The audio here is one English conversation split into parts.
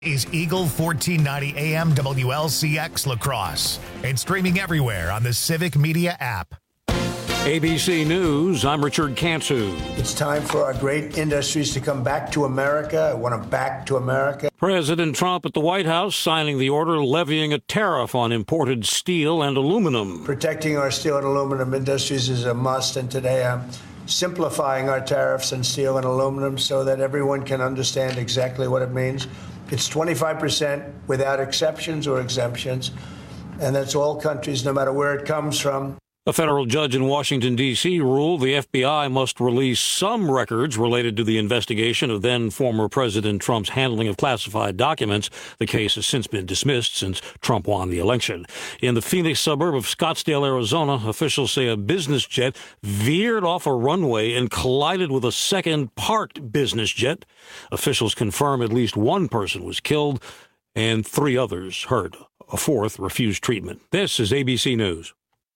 Is Eagle 1490 AM WLCX La Crosse and streaming everywhere on the Civic Media app. ABC News, I'm Richard Cantu. It's time for our great industries to come back to America. I want them back to America. President Trump at the White House signing the order levying a tariff on imported steel and aluminum. Protecting our steel and aluminum industries is a must, and today I'm simplifying our tariffs on steel and aluminum so that everyone can understand exactly what it means. It's 25% without exceptions or exemptions, and that's all countries, no matter where it comes from. A federal judge in Washington, D.C. ruled the FBI must release some records related to the investigation of then-former President Trump's handling of classified documents. The case has since been dismissed since Trump won the election. In the Phoenix suburb of Scottsdale, Arizona, officials say a business jet veered off a runway and collided with a second parked business jet. Officials confirm at least one person was killed and 3 others hurt. A 4th refused treatment. This is ABC News.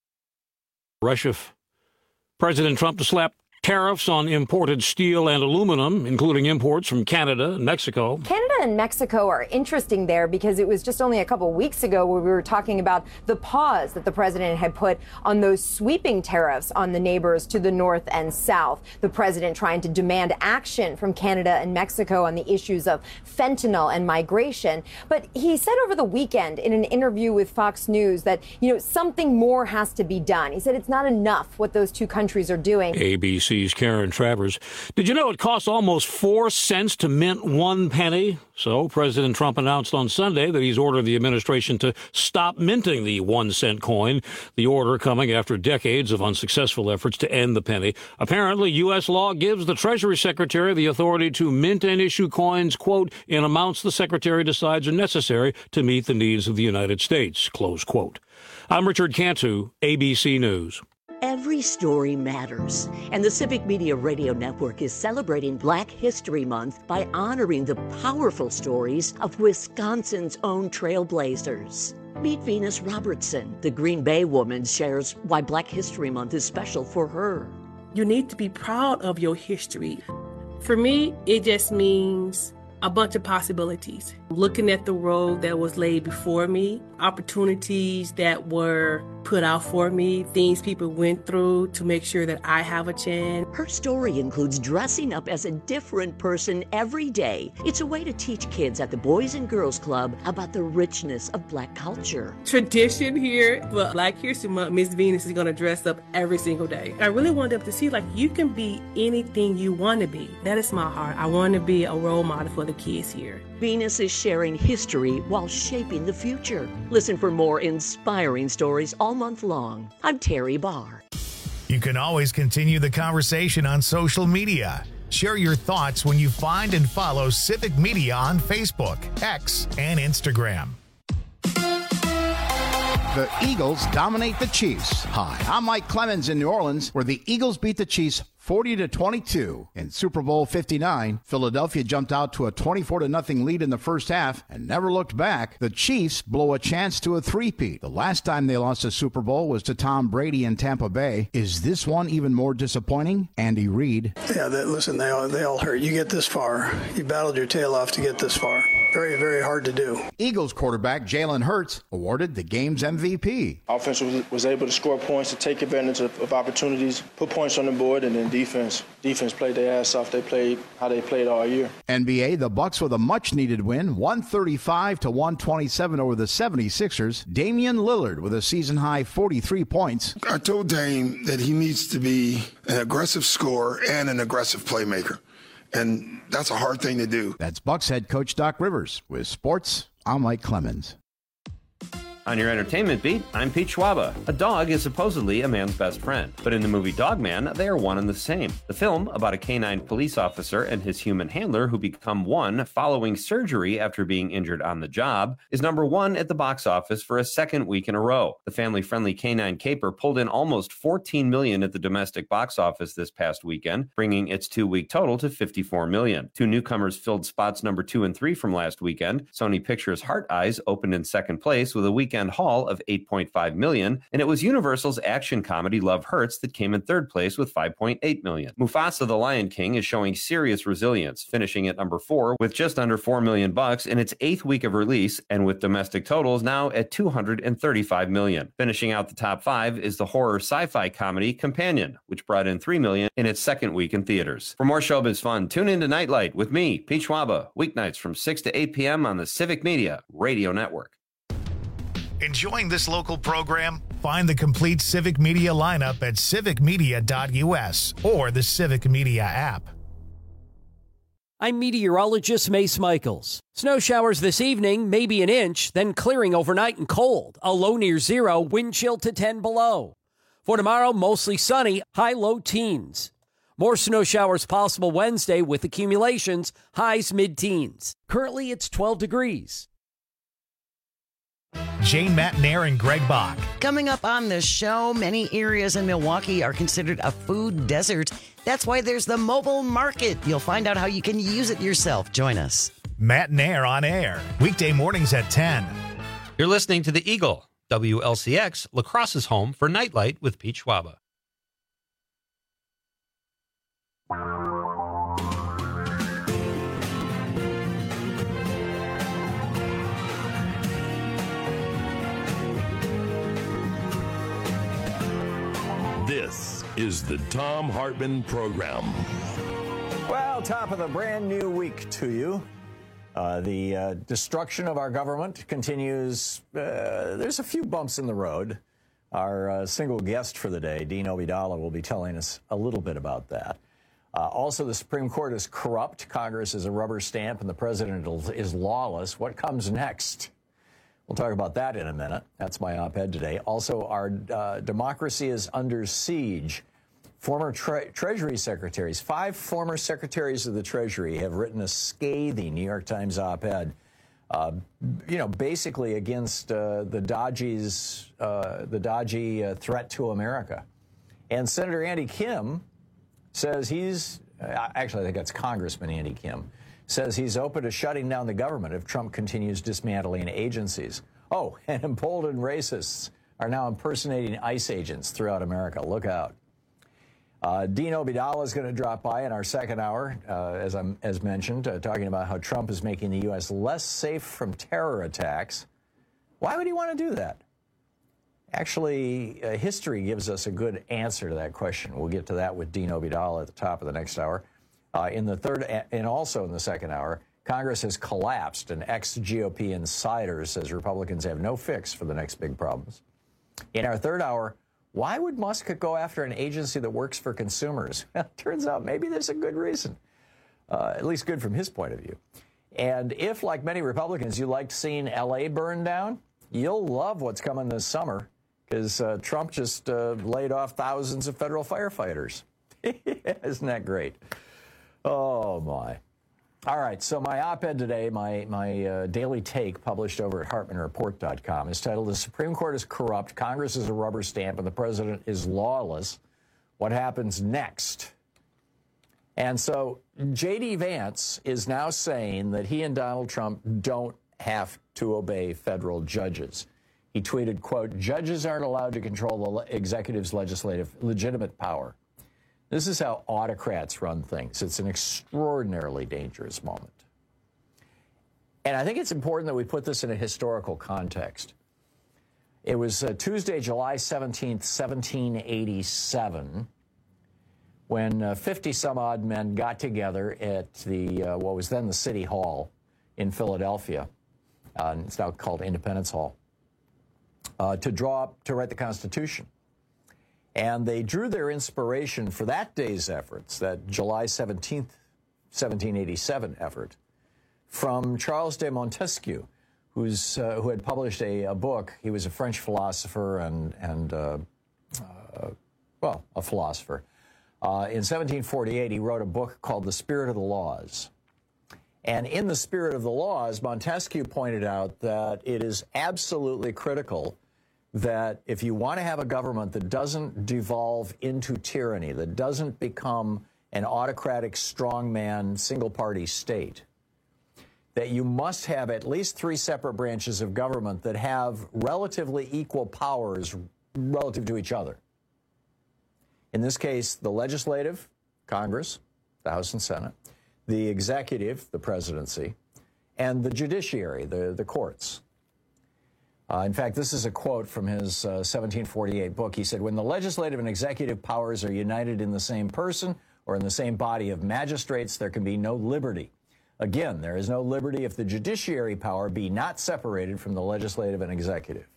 Russia. President Trump to slap tariffs on imported steel and aluminum, including imports from Canada and Mexico. Canada and Mexico are interesting there because it was just only a couple weeks ago where we were talking about the pause that the president had put on those sweeping tariffs on the neighbors to the north and south. The president trying to demand action from Canada and Mexico on the issues of fentanyl and migration. But he said over the weekend in an interview with Fox News that, something more has to be done. He said it's not enough what those two countries are doing. ABC's Karen Travers. Did you know it costs almost 4 cents to mint 1 penny? So President Trump announced on Sunday that he's ordered the administration to stop minting the 1-cent coin, the order coming after decades of unsuccessful efforts to end the penny. Apparently, U.S. law gives the Treasury Secretary the authority to mint and issue coins, quote, in amounts the Secretary decides are necessary to meet the needs of the United States, close quote. I'm Richard Cantu, ABC News. Every story matters, and the Civic Media Radio Network is celebrating Black History Month by honoring the powerful stories of Wisconsin's own trailblazers. Meet Venus Robertson. The Green Bay woman shares why Black History Month is special for her. You need to be proud of your history. For me, it just means a bunch of possibilities. Looking at the road that was laid before me, opportunities that were put out for me, things people went through to make sure that I have a chance. Her story includes dressing up as a different person every day. It's a way to teach kids at the Boys and Girls Club about the richness of Black culture. Tradition here, but Black History Month, Miss Venus is going to dress up every single day. I really want them to see, you can be anything you want to be. That is my heart. I want to be a role model for the kids here. Venus is sharing history while shaping the future. Listen for more inspiring stories all month long. I'm Terry Barr. You can always continue the conversation on social media. Share your thoughts when you find and follow Civic Media on Facebook, X, and Instagram. The Eagles dominate the Chiefs. Hi, I'm Mike Clemens in New Orleans, where the Eagles beat the Chiefs 40-22. In Super Bowl 59, Philadelphia jumped out to a 24-0 lead in the first half and never looked back. The Chiefs blow a chance to a three-peat. The last time they lost a Super Bowl was to Tom Brady in Tampa Bay. Is this one even more disappointing? Andy Reid. Yeah, listen, they all hurt. You get this far. You battled your tail off to get this far. Very, very hard to do. Eagles quarterback Jalen Hurts awarded the game's MVP. Offense was able to score points, to take advantage of opportunities, put points on the board, and then defense played their ass off. They played how they played all year. NBA, the Bucks with a much-needed win, 135-127 over the 76ers. Damian Lillard with a season-high 43 points. I told Dame that he needs to be an aggressive scorer and an aggressive playmaker. And that's a hard thing to do. That's Bucks head coach Doc Rivers. With sports, I'm Mike Clemens. On your entertainment beat, I'm Pete Schwaba. A dog is supposedly a man's best friend, but in the movie Dog Man, they are one and the same. The film, about a canine police officer and his human handler who become one following surgery after being injured on the job, is number 1 at the box office for a second week in a row. The family-friendly canine caper pulled in almost $14 million at the domestic box office this past weekend, bringing its 2-week total to $54 million. 2 newcomers filled spots number 2 and 3 from last weekend. Sony Pictures' Heart Eyes opened in second place with a weekend weekend haul of 8.5 million, and it was Universal's action comedy Love Hurts that came in third place with 5.8 million. Mufasa the Lion King is showing serious resilience, finishing at number 4 with just under $4 million in its 8th week of release, and with domestic totals now at $235 million. Finishing out the top 5 is the horror sci-fi comedy Companion, which brought in $3 million in its second week in theaters. For more showbiz fun, tune in to Nightlight with me, Pete Schwaba, weeknights from 6 to 8 p.m. on the Civic Media Radio Network. Enjoying this local program? Find the complete Civic Media lineup at civicmedia.us or the Civic Media app. I'm meteorologist Mace Michaels. Snow showers this evening, maybe an inch, then clearing overnight and cold. A low near 0, wind chill to 10 below. For tomorrow, mostly sunny, high-low teens. More snow showers possible Wednesday with accumulations, highs mid-teens. Currently, it's 12 degrees. Jane Matnair and Greg Bach. Coming up on the show, many areas in Milwaukee are considered a food desert. That's why there's the mobile market. You'll find out how you can use it yourself. Join us. Matnair on air, weekday mornings at 10. You're listening to The Eagle, WLCX, La Crosse's home for Nightlight with Pete Schwaba. This is the Thom Hartmann Program. Well, top of the brand new week to you. The destruction of our government continues. There's a few bumps in the road. Our single guest for the day, Dean Obeidallah, will be telling us a little bit about that. Also, the Supreme Court is corrupt. Congress is a rubber stamp, and the president is lawless. What comes next? We'll talk about that in a minute. That's my op-ed today. Also, our democracy is under siege. Former Treasury secretaries, 5 former secretaries of the Treasury have written a scathing New York Times op-ed, basically against the dodgy threat to America. And Senator Andy Kim says actually, I think that's Congressman Andy Kim, says he's open to shutting down the government if Trump continues dismantling agencies. Oh, and emboldened racists are now impersonating ICE agents throughout America. Look out. Dean Obeidallah is going to drop by in our second hour, as mentioned, talking about how Trump is making the U.S. less safe from terror attacks. Why would he want to do that? Actually, history gives us a good answer to that question. We'll get to that with Dean Obeidallah at the top of the next hour. In the third and also in the second hour, Congress has collapsed, and ex-GOP insider says Republicans have no fix for the next big problems. In our third hour, why would Musk go after an agency that works for consumers? Well, it turns out maybe there's a good reason, at least good from his point of view. And if, like many Republicans, you liked seeing L.A. burn down, you'll love what's coming this summer, because Trump just laid off thousands of federal firefighters. Isn't that great? Oh, my. All right, so my op-ed today, my daily take published over at HartmannReport.com is titled, "The Supreme Court is Corrupt, Congress is a Rubber Stamp, and the President is Lawless. What Happens Next?" And so J.D. Vance is now saying that he and Donald Trump don't have to obey federal judges. He tweeted, quote, "Judges aren't allowed to control the executive's legitimate power." This is how autocrats run things. It's an extraordinarily dangerous moment. And I think it's important that we put this in a historical context. It was Tuesday, July 17th, 1787, when 50-some-odd men got together at the what was then the City Hall in Philadelphia. It's now called Independence Hall. To write the Constitution. And they drew their inspiration for that day's efforts, that July 17th, 1787 effort, from Charles de Montesquieu, who had published a book. He was a French philosopher and a philosopher. In 1748, he wrote a book called The Spirit of the Laws. And in The Spirit of the Laws, Montesquieu pointed out that it is absolutely critical that if you want to have a government that doesn't devolve into tyranny, that doesn't become an autocratic, strongman, single-party state, that you must have at least 3 separate branches of government that have relatively equal powers relative to each other. In this case, the legislative, Congress, the House and Senate, the executive, the presidency, and the judiciary, the courts. In fact, this is a quote from his 1748 book. He said, "When the legislative and executive powers are united in the same person or in the same body of magistrates, there can be no liberty. Again, there is no liberty if the judiciary power be not separated from the legislative and executive."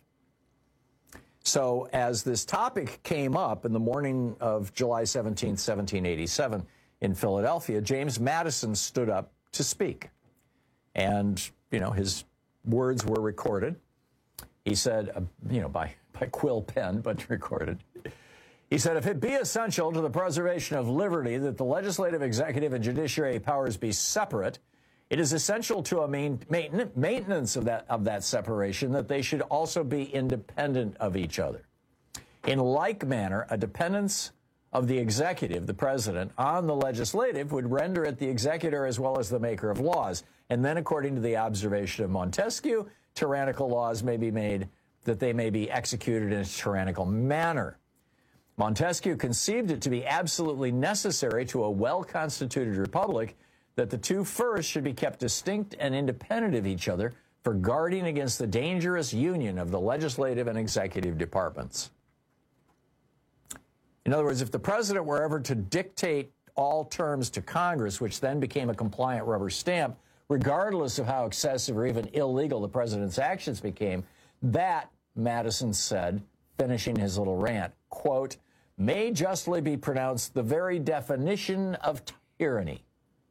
So as this topic came up in the morning of July 17, 1787 in Philadelphia, James Madison stood up to speak. And, his words were recorded. He said, by quill pen, but recorded. He said, "If it be essential to the preservation of liberty that the legislative, executive, and judiciary powers be separate, it is essential to a maintenance of that separation that they should also be independent of each other. In like manner, a dependence of the executive, the president, on the legislative would render it the executor as well as the maker of laws. And then, according to the observation of Montesquieu, tyrannical laws may be made that they may be executed in a tyrannical manner. Montesquieu conceived it to be absolutely necessary to a well-constituted republic that the two first should be kept distinct and independent of each other for guarding against the dangerous union of the legislative and executive departments." In other words, if the president were ever to dictate all terms to Congress, which then became a compliant rubber stamp, regardless of how excessive or even illegal the president's actions became, that, Madison said, finishing his little rant, quote, "may justly be pronounced the very definition of tyranny."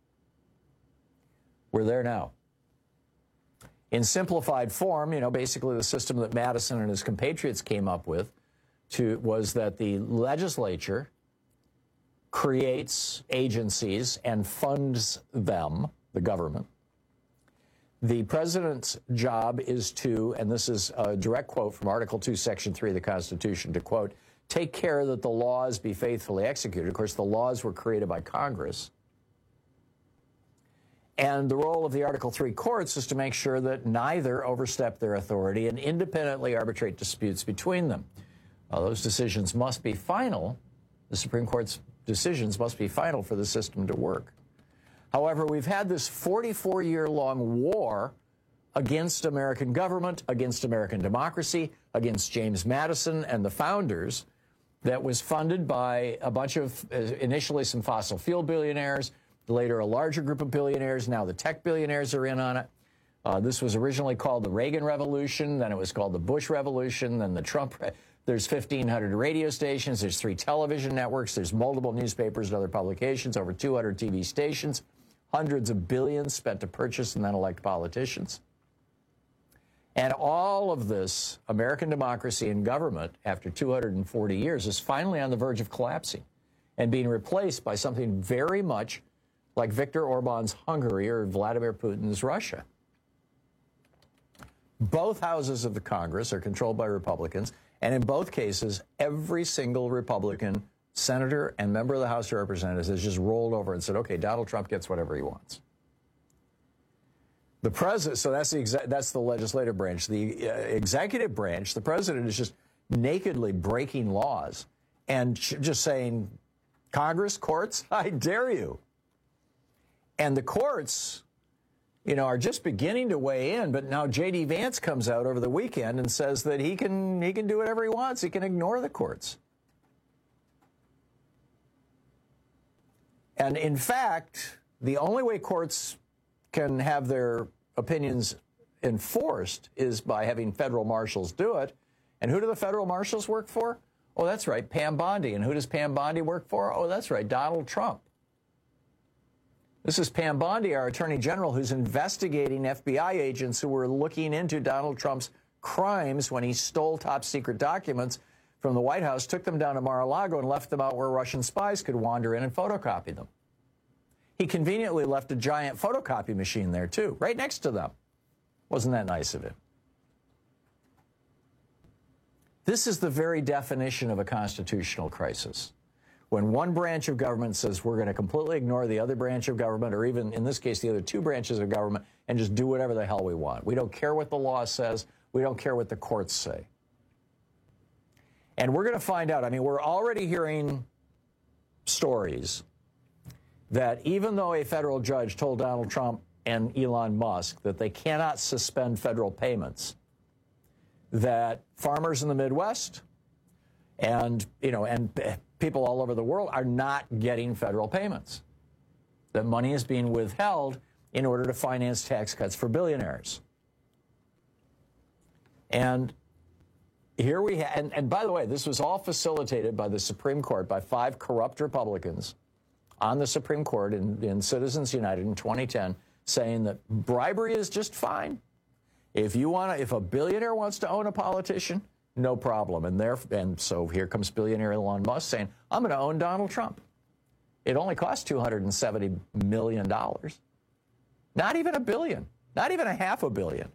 We're there now. In simplified form, basically the system that Madison and his compatriots came up with was that the legislature creates agencies and funds them, the government. The president's job is to, and this is a direct quote from Article 2, Section 3 of the Constitution, to quote, "take care that the laws be faithfully executed." Of course, the laws were created by Congress. And the role of the Article 3 courts is to make sure that neither overstep their authority and independently arbitrate disputes between them. Those decisions must be final. The Supreme Court's decisions must be final for the system to work. However, we've had this 44-year-long war against American government, against American democracy, against James Madison and the founders that was funded by a bunch of, initially some fossil fuel billionaires, later a larger group of billionaires. Now the tech billionaires are in on it. This was originally called the Reagan Revolution. Then it was called the Bush Revolution. Then the Trump. There's 1,500 radio stations. There's 3 television networks. There's multiple newspapers and other publications, over 200 TV stations, hundreds of billions spent to purchase and then elect politicians. And all of this American democracy and government, after 240 years, is finally on the verge of collapsing and being replaced by something very much like Viktor Orban's Hungary or Vladimir Putin's Russia. Both houses of the Congress are controlled by Republicans, and in both cases, every single Republican senator and member of the House of Representatives has just rolled over and said, okay, Donald Trump gets whatever he wants. The president, so that's the legislative branch. The executive branch, the president is just nakedly breaking laws and just saying, Congress, courts, I dare you. And the courts, are just beginning to weigh in, but now J.D. Vance comes out over the weekend and says that he can do whatever he wants. He can ignore the courts. And in fact, the only way courts can have their opinions enforced is by having federal marshals do it. And who do the federal marshals work for? Oh, that's right, Pam Bondi. And who does Pam Bondi work for? Oh, that's right, Donald Trump. This is Pam Bondi, our Attorney General, who's investigating FBI agents who were looking into Donald Trump's crimes when he stole top-secret documents from the White House, took them down to Mar-a-Lago, and left them out where Russian spies could wander in and photocopy them. He conveniently left a giant photocopy machine there, too, right next to them. Wasn't that nice of him? This is the very definition of a constitutional crisis. When one branch of government says we're going to completely ignore the other branch of government, or even in this case, the other two branches of government, and just do whatever the hell we want. We don't care what the law says. We don't care what the courts say. And we're going to find out. I mean, we're already hearing stories that even though a federal judge told Donald Trump and Elon Musk that they cannot suspend federal payments, that farmers in the Midwest and people all over the world are not getting federal payments. That money is being withheld in order to finance tax cuts for billionaires. And here we have, and by the way, this was all facilitated by the Supreme Court, by 5 corrupt Republicans on the Supreme Court in Citizens United in 2010, saying that bribery is just fine. If a billionaire wants to own a politician, no problem. And so here comes billionaire Elon Musk saying, I'm going to own Donald Trump. It only costs $270 million. Not even $1 billion. Not even $500 million.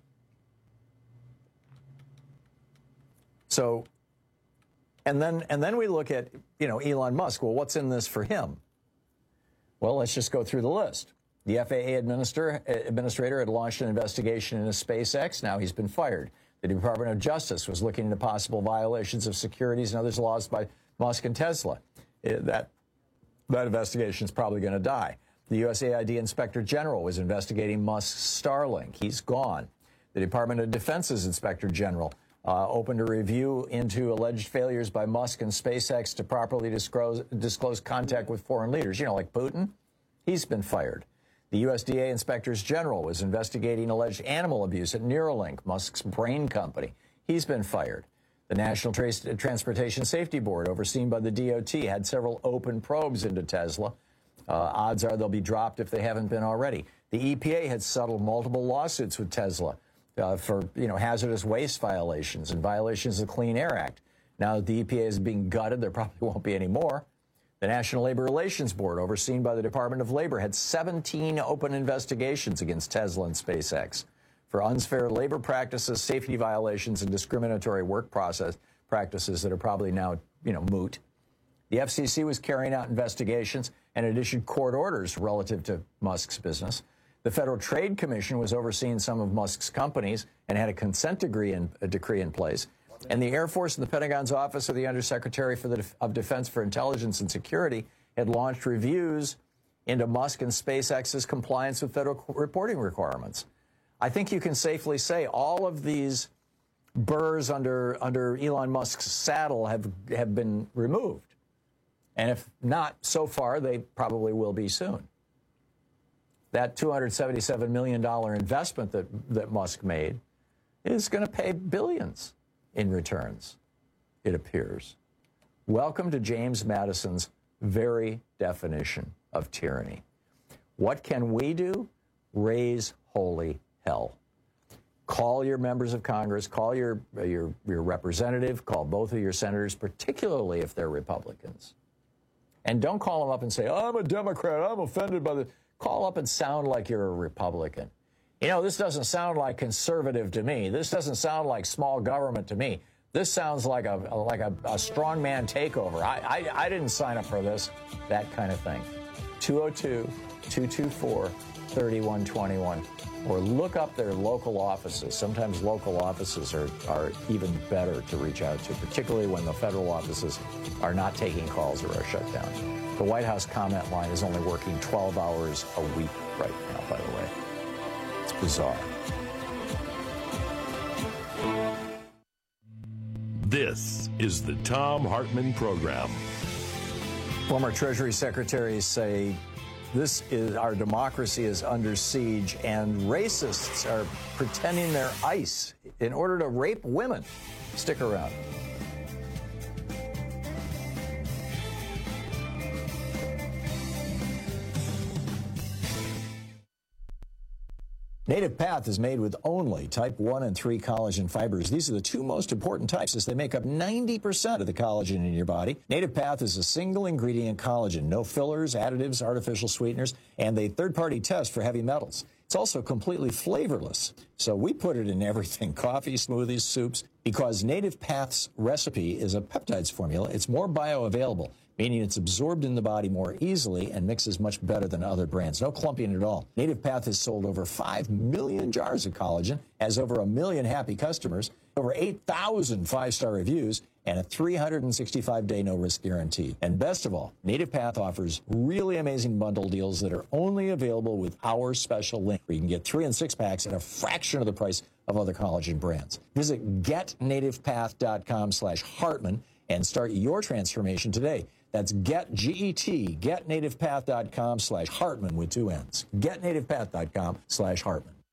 So, and then we look at, Elon Musk. Well, what's in this for him? Well, let's just go through the list. The FAA administrator had launched an investigation into SpaceX. Now he's been fired. The Department of Justice was looking into possible violations of securities and other laws by Musk and Tesla. That investigation is probably going to die. The USAID Inspector General was investigating Musk's Starlink. He's gone. The Department of Defense's Inspector General opened a review into alleged failures by Musk and SpaceX to properly disclose contact with foreign leaders, like Putin. He's been fired. The USDA Inspectors General was investigating alleged animal abuse at Neuralink, Musk's brain company. He's been fired. The National Transportation Safety Board, overseen by the DOT, had several open probes into Tesla. Odds are they'll be dropped if they haven't been already. The EPA had settled multiple lawsuits with Tesla for hazardous waste violations and violations of the Clean Air Act. Now that the EPA is being gutted, there probably won't be any more. The National Labor Relations Board, overseen by the Department of Labor, had 17 open investigations against Tesla and SpaceX for unfair labor practices, safety violations, and discriminatory work practices that are probably now, moot. The FCC was carrying out investigations and had issued court orders relative to Musk's business. The Federal Trade Commission was overseeing some of Musk's companies and had a consent decree in place. And the Air Force and the Pentagon's Office of the Undersecretary of Defense for Intelligence and Security had launched reviews into Musk and SpaceX's compliance with federal reporting requirements. I think you can safely say all of these burrs under Elon Musk's saddle have been removed. And if not so far, they probably will be soon. That $277 million investment that Musk made is going to pay billions in returns, it appears. Welcome to James Madison's very definition of tyranny. What can we do? Raise holy hell. Call your members of Congress, call your representative, call both of your senators, particularly if they're Republicans. And don't call them up and say, I'm a Democrat, I'm offended by the... Call up and sound like you're a Republican. This doesn't sound like conservative to me. This doesn't sound like small government to me. This sounds like a strongman takeover. I didn't sign up for this, that kind of thing. 202-224-3121. Or look up their local offices. Sometimes local offices are even better to reach out to, particularly when the federal offices are not taking calls or are shut down. The White House comment line is only working 12 hours a week right now, by the way. It's bizarre. This is the Thom Hartmann Program. Former Treasury secretaries say our democracy is under siege, and racists are pretending they're ICE in order to rape women. Stick around. Native Path is made with only type 1 and 3 collagen fibers. These are the two most important types, as they make up 90% of the collagen in your body. Native Path is a single ingredient collagen, no fillers, additives, artificial sweeteners, and a third-party test for heavy metals. It's also completely flavorless, so we put it in everything: coffee, smoothies, soups, because Native Path's recipe is a peptides formula. It's more bioavailable. meaning it's absorbed in the body more easily and mixes much better than other brands. No clumping at all. Native Path has sold over 5 million jars of collagen, has over 1 million happy customers, over 8,000 5-star reviews, and a 365-day no-risk guarantee. And best of all, Native Path offers really amazing bundle deals that are only available with our special link, where you can get 3 and 6 packs at a fraction of the price of other collagen brands. Visit getnativepath.com/Hartman and start your transformation today. That's getnativepath.com/Hartman with 2 N's. Getnativepath.com/Hartman.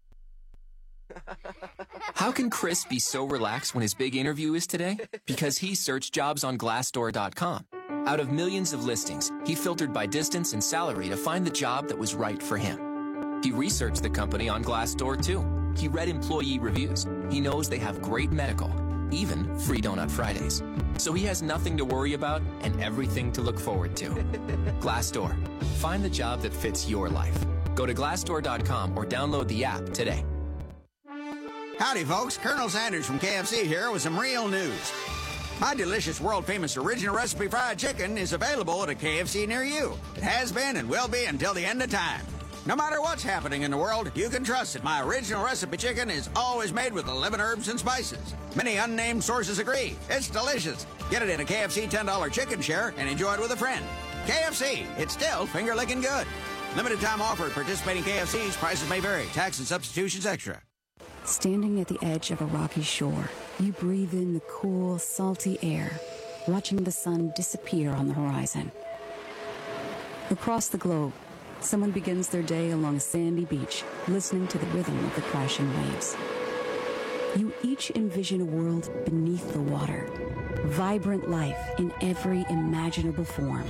How can Chris be so relaxed when his big interview is today? Because he searched jobs on Glassdoor.com. Out of millions of listings, he filtered by distance and salary to find the job that was right for him. He researched the company on Glassdoor too. He read employee reviews. He knows they have great medical, even free Donut Fridays. So he has nothing to worry about and everything to look forward to. Glassdoor. Find the job that fits your life. Go to Glassdoor.com or download the app today. Howdy, folks. Colonel Sanders from KFC here with some real news. My delicious, world-famous original recipe fried chicken is available at a KFC near you. It has been and will be until the end of time. No matter what's happening in the world, you can trust that my original recipe chicken is always made with 11 herbs and spices. Many unnamed sources agree. It's delicious. Get it in a KFC $10 chicken share and enjoy it with a friend. KFC, it's still finger-licking good. Limited time offer at participating KFCs. Prices may vary. Tax and substitutions extra. Standing at the edge of a rocky shore, you breathe in the cool, salty air, watching the sun disappear on the horizon. Across the globe, someone begins their day along a sandy beach, listening to the rhythm of the crashing waves. You each envision a world beneath the water, vibrant life in every imaginable form.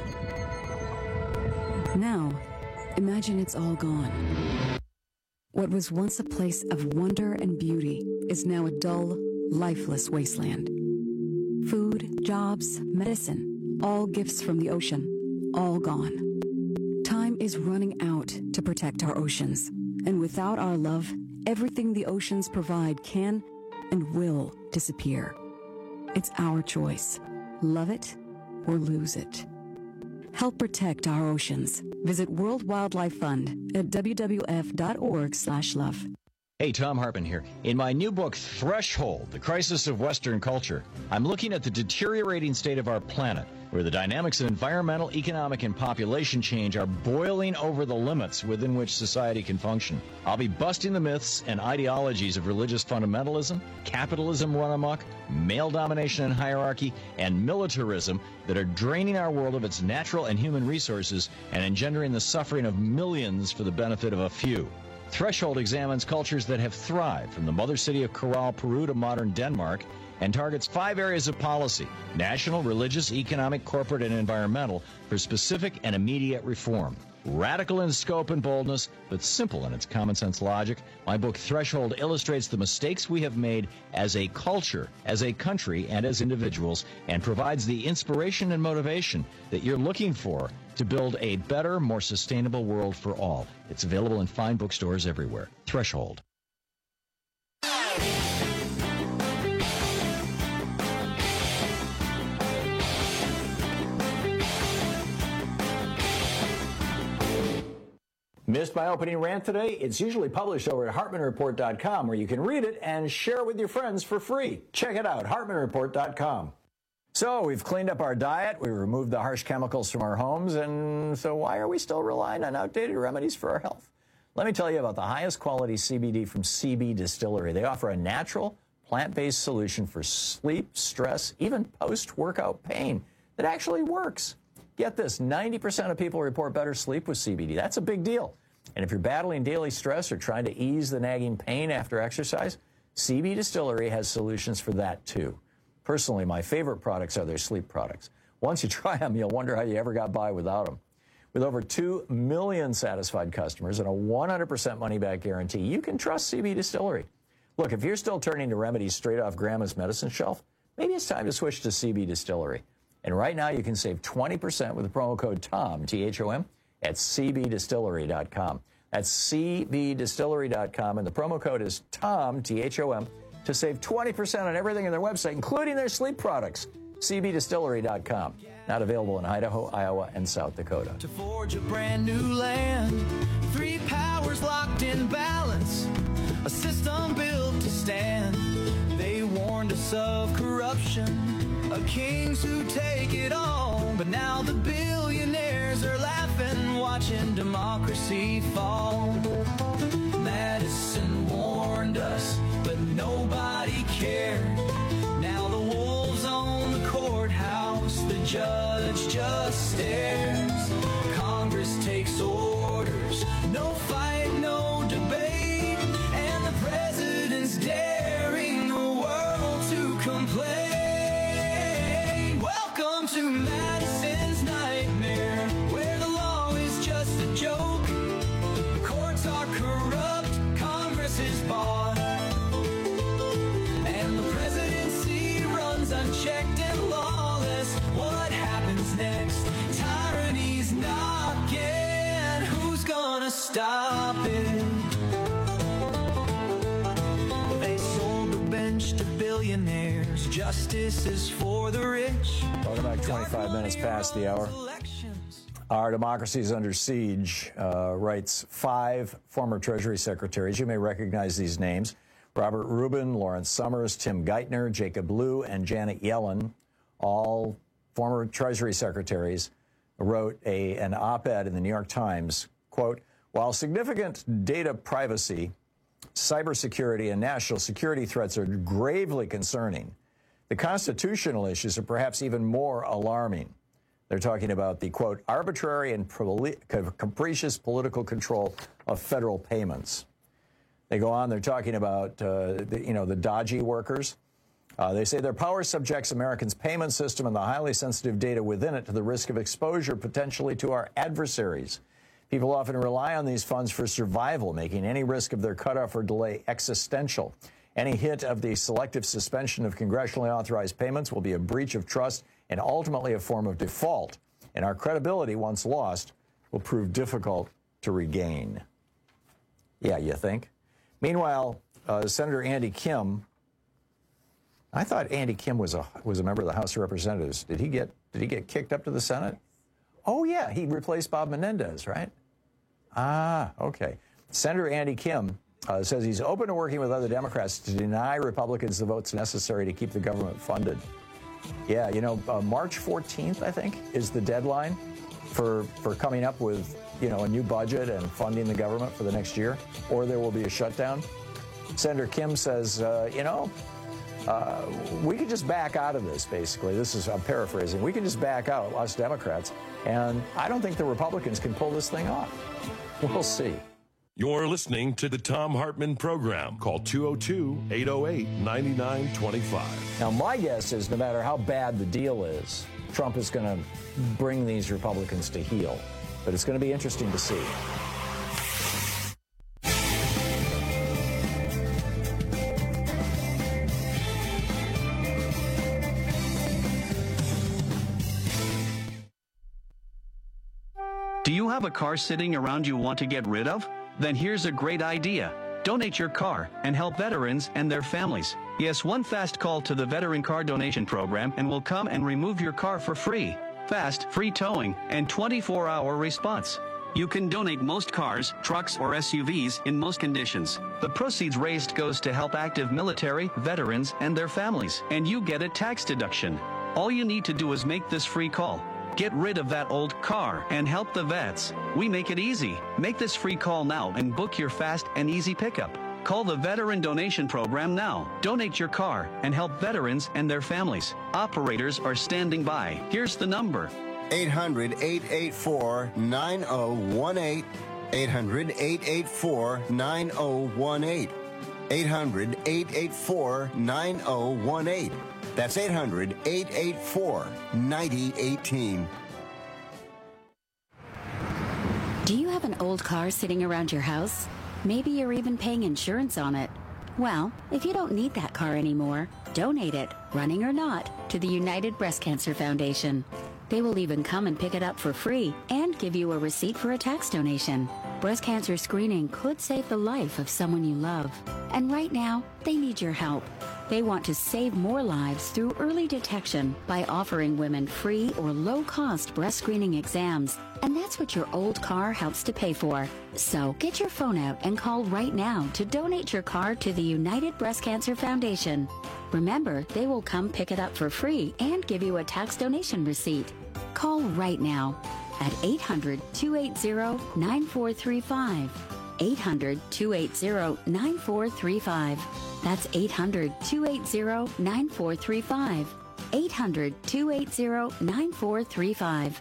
Now, imagine it's all gone. What was once a place of wonder and beauty is now a dull, lifeless wasteland. Food, jobs, medicine, all gifts from the ocean, all gone. Time is running out to protect our oceans, and without our love, everything the oceans provide can and will disappear. It's our choice. Love it or lose it. Help protect our oceans. Visit World Wildlife Fund at wwf.org/love. Hey, Tom Hartman here. In my new book, Threshold, The Crisis of Western Culture, I'm looking at the deteriorating state of our planet, where the dynamics of environmental, economic, and population change are boiling over the limits within which society can function. I'll be busting the myths and ideologies of religious fundamentalism, capitalism run amok, male domination and hierarchy, and militarism that are draining our world of its natural and human resources and engendering the suffering of millions for the benefit of a few. Threshold examines cultures that have thrived, from the mother city of Corral, Peru to modern Denmark, and targets 5 areas of policy: national, religious, economic, corporate, and environmental, for specific and immediate reform. Radical in scope and boldness, but simple in its common sense logic, my book Threshold illustrates the mistakes we have made as a culture, as a country, and as individuals, and provides the inspiration and motivation that you're looking for to build a better, more sustainable world for all. It's available in fine bookstores everywhere. Threshold. Missed my opening rant today? It's usually published over at HartmanReport.com, where you can read it and share it with your friends for free. Check it out, HartmanReport.com. So we've cleaned up our diet, we removed the harsh chemicals from our homes, and so why are we still relying on outdated remedies for our health? Let me tell you about the highest quality CBD from CB Distillery. They offer a natural, plant-based solution for sleep, stress, even post-workout pain that actually works. Get this, 90% of people report better sleep with CBD. That's a big deal. And if you're battling daily stress or trying to ease the nagging pain after exercise, CB Distillery has solutions for that too. Personally, my favorite products are their sleep products. Once you try them, you'll wonder how you ever got by without them. With over 2 million satisfied customers and a 100% money-back guarantee, you can trust CB Distillery. Look, if you're still turning to remedies straight off Grandma's medicine shelf, maybe it's time to switch to CB Distillery. And right now, you can save 20% with the promo code TOM, T-H-O-M, at cbdistillery.com. That's cbdistillery.com, and the promo code is TOM, T-H-O-M, to save 20% on everything on their website, including their sleep products. cbdistillery.com. Not available in Idaho, Iowa, and South Dakota. To forge a brand new land, 3 powers locked in balance, a system built to stand. They warned us of corruption, of kings who take it all. But now the billionaires are laughing, watching democracy fall. Madison warned us, but nobody cared. Now the wolves own the courthouse, the judge just stares. Congress takes orders, no fight, no debate, and the president's daring the world to complain. Welcome to Madison's nightmare, where the law is just a joke. The courts are corrupt, Congress is bought, and the presidency runs unchecked and lawless. What happens next? Tyranny's knocking. Who's gonna stop it? They sold the bench to billionaires. Justice is for the rich. Welcome back. 25 minutes past the hour. Our democracy is under siege, writes 5 former Treasury secretaries. You may recognize these names: Robert Rubin, Lawrence Summers, Tim Geithner, Jacob Lew, and Janet Yellen, all former Treasury secretaries, wrote an op-ed in the New York Times, quote, "While significant data privacy, cybersecurity, and national security threats are gravely concerning, the constitutional issues are perhaps even more alarming." They're talking about the, quote, "arbitrary and capricious political control of federal payments." They go on, they're talking about, the dodgy workers. They say their power subjects Americans' payment system and the highly sensitive data within it to the risk of exposure potentially to our adversaries. People often rely on these funds for survival, making any risk of their cutoff or delay existential. Any hint of the selective suspension of congressionally authorized payments will be a breach of trust and ultimately a form of default. And our credibility, once lost, will prove difficult to regain. Yeah, you think? Meanwhile, Senator Andy Kim, I thought Andy Kim was a member of the House of Representatives. Did he get kicked up to the Senate? Oh yeah, he replaced Bob Menendez, right? Ah, okay. Senator Andy Kim says he's open to working with other Democrats to deny Republicans the votes necessary to keep the government funded. Yeah, March 14th, I think, is the deadline for coming up with, a new budget and funding the government for the next year, or there will be a shutdown. Senator Kim says, we could just back out of this, basically. I'm paraphrasing. We can just back out, us Democrats, and I don't think the Republicans can pull this thing off. We'll see. You're listening to the Thom Hartmann Program. Call 202-808-9925. Now, my guess is no matter how bad the deal is, Trump is going to bring these Republicans to heel. But it's going to be interesting to see. Do you have a car sitting around you want to get rid of? Then here's a great idea. Donate your car and help veterans and their families. Yes, one fast call to the Veteran Car Donation Program and we'll come and remove your car for free. Fast, free towing, and 24-hour response. You can donate most cars, trucks, or SUVs in most conditions. The proceeds raised goes to help active military, veterans, and their families, and you get a tax deduction. All you need to do is make this free call. Get rid of that old car and help the vets. We make it easy. Make this free call now and book your fast and easy pickup. Call the Veteran Donation Program now. Donate your car and help veterans and their families. Operators are standing by. Here's the number. 800-884-9018. 800-884-9018. 800-884-9018. That's 800-884-9018. Do you have an old car sitting around your house? Maybe you're even paying insurance on it. Well, if you don't need that car anymore, donate it, running or not, to the United Breast Cancer Foundation. They will even come and pick it up for free and give you a receipt for a tax donation. Breast cancer screening could save the life of someone you love. And right now, they need your help. They want to save more lives through early detection by offering women free or low-cost breast screening exams. And that's what your old car helps to pay for. So get your phone out and call right now to donate your car to the United Breast Cancer Foundation. Remember, they will come pick it up for free and give you a tax donation receipt. Call right now at 800-280-9435. 800-280-9435. That's 800-280-9435. 800-280-9435.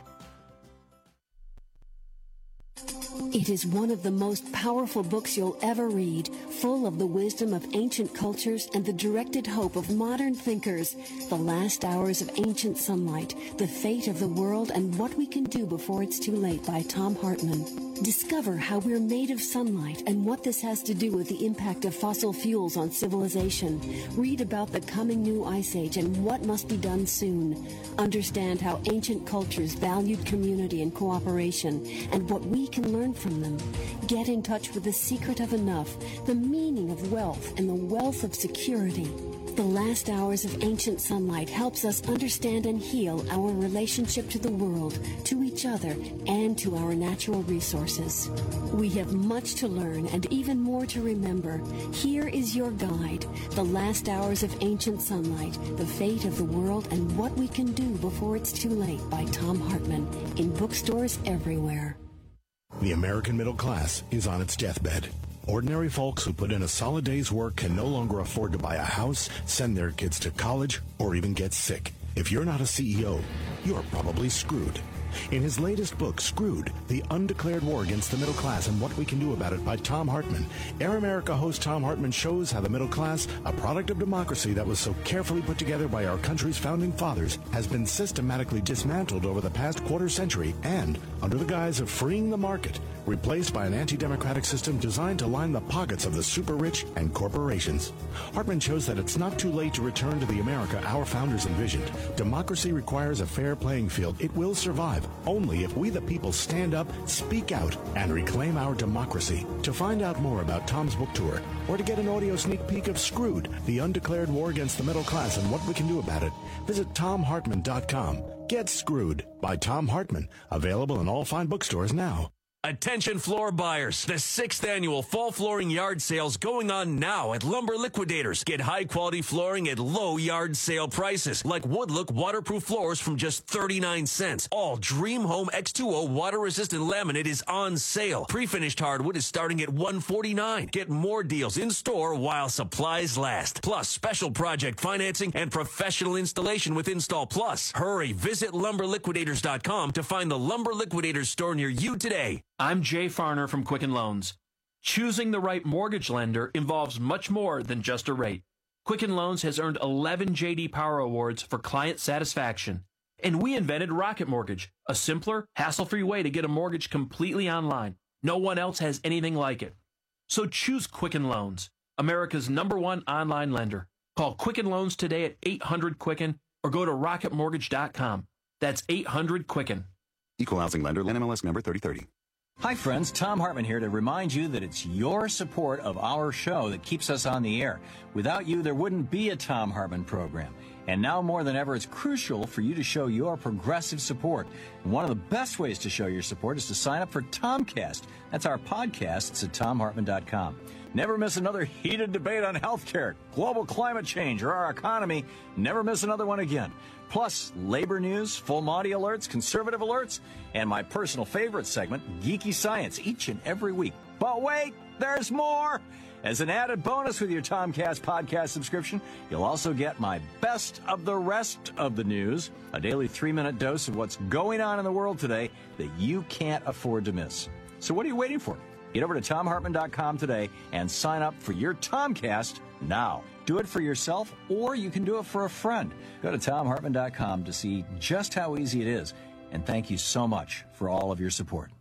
It is one of the most powerful books you'll ever read, full of the wisdom of ancient cultures and the directed hope of modern thinkers. The Last Hours of Ancient Sunlight, The Fate of the World and What We Can Do Before It's Too Late by Thom Hartmann. Discover how we're made of sunlight and what this has to do with the impact of fossil fuels on civilization. Read about the coming new ice age and what must be done soon. Understand how ancient cultures valued community and cooperation and what we can learn from them. Get in touch with the secret of enough, the meaning of wealth, and the wealth of security. The Last Hours of Ancient Sunlight helps us understand and heal our relationship to the world, to each other, and to our natural resources. We have much to learn and even more to remember. Here is your guide, The Last Hours of Ancient Sunlight, The Fate of the World and What We Can Do Before It's Too Late by Thom Hartmann, in bookstores everywhere. The American middle class is on its deathbed. Ordinary folks who put in a solid day's work can no longer afford to buy a house, send their kids to college, or even get sick. If you're not a CEO, you're probably screwed. In his latest book, Screwed, The Undeclared War Against the Middle Class and What We Can Do About It by Thom Hartmann, Air America host Thom Hartmann shows how the middle class, a product of democracy that was so carefully put together by our country's founding fathers, has been systematically dismantled over the past quarter century and, under the guise of freeing the market, replaced by an anti-democratic system designed to line the pockets of the super rich and corporations. Hartmann shows that it's not too late to return to the America our founders envisioned. Democracy requires a fair playing field. It will survive only if we the people stand up, speak out, and reclaim our democracy. To find out more about Thom's book tour, or to get an audio sneak peek of Screwed, The Undeclared War Against the Middle Class and What We Can Do About It, visit ThomHartmann.com. Get Screwed by Thom Hartmann, available in all fine bookstores now. Attention floor buyers. The 6th annual fall flooring yard sales going on now at Lumber Liquidators. Get high quality flooring at low yard sale prices like Woodlook waterproof floors from just 39 cents. All Dream Home X2O water resistant laminate is on sale. Pre-finished hardwood is starting at $149. Get more deals in store while supplies last. Plus special project financing and professional installation with Install Plus. Hurry, visit lumberliquidators.com to find the Lumber Liquidators store near you today. I'm Jay Farner from Quicken Loans. Choosing the right mortgage lender involves much more than just a rate. Quicken Loans has earned 11 J.D. Power Awards for client satisfaction. And we invented Rocket Mortgage, a simpler, hassle-free way to get a mortgage completely online. No one else has anything like it. So choose Quicken Loans, America's #1 online lender. Call Quicken Loans today at 800-QUICKEN or go to rocketmortgage.com. That's 800-QUICKEN. Equal housing lender, NMLS number 3030. Hi, friends. Thom Hartmann here to remind you that it's your support of our show that keeps us on the air. Without you, there wouldn't be a Thom Hartmann program. And now more than ever, it's crucial for you to show your progressive support. And one of the best ways to show your support is to sign up for Tomcast. That's our podcast. It's at ThomHartmann.com. Never miss another heated debate on healthcare, global climate change, or our economy. Never miss another one again. Plus, labor news, full Monty alerts, conservative alerts, and my personal favorite segment, Geeky Science, each and every week. But wait, there's more! As an added bonus with your Tomcast podcast subscription, you'll also get my best of the rest of the news, a daily 3-minute dose of what's going on in the world today that you can't afford to miss. So what are you waiting for? Get over to ThomHartmann.com today and sign up for your Tomcast now. Do it for yourself, or you can do it for a friend. Go to ThomHartmann.com to see just how easy it is. And thank you so much for all of your support.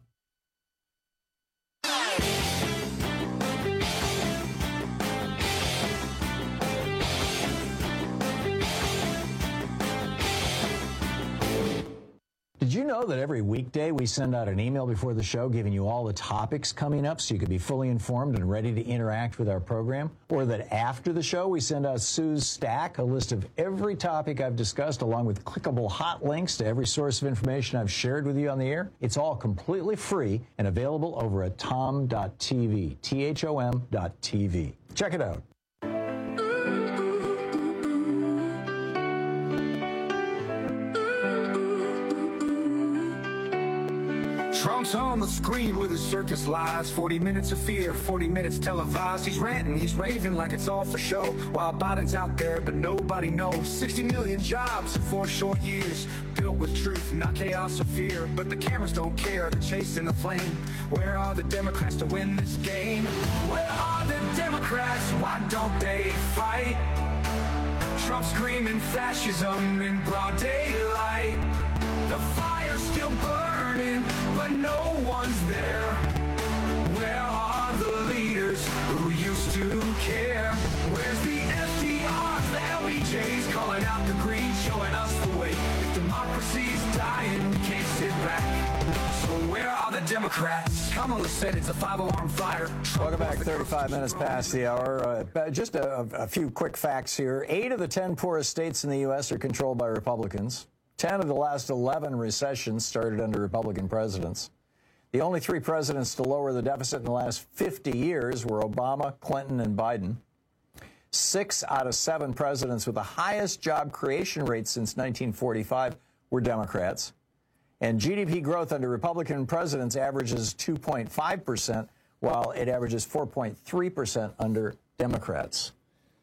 Did you know know that every weekday we send out an email before the show giving you all the topics coming up so you can be fully informed and ready to interact with our program? Or that after the show we send out Sue's Stack, a list of every topic I've discussed along with clickable hot links to every source of information I've shared with you on the air? It's all completely free and available over at tom.tv, THOM.tv. Check it out. Trump's on the screen with his circus lies. 40 minutes of fear, 40 minutes televised. He's ranting, he's raving like it's all for show, while Biden's out there, but nobody knows. 60 million jobs in 4 short years, built with truth, not chaos or fear. But the cameras don't care, they're chasing the flame. Where are the Democrats to win this game? Where are the Democrats? Why don't they fight? Trump screaming fascism in broad daylight. The fire's still burning, but no one's there. Where are the leaders who used to care? Where's the FDRs, the LBJs, calling out the Greens, showing us the way? If democracy's dying, we can't sit back. So where are the Democrats? Kamala said it's a 5-alarm fire. Welcome back, 35 minutes past the hour. Just a few quick facts here. 8 of the 10 poorest states in the U.S. are controlled by Republicans. 10 of the last 11 recessions started under Republican presidents. The only 3 presidents to lower the deficit in the last 50 years were Obama, Clinton, and Biden. 6 out of 7 presidents with the highest job creation rate since 1945 were Democrats. And GDP growth under Republican presidents averages 2.5%, while it averages 4.3% under Democrats.